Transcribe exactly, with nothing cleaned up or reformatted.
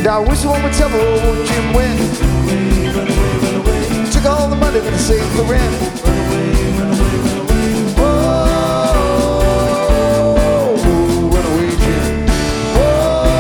And I wish one would tell me what Jim went. Took all the money that I saved for rent.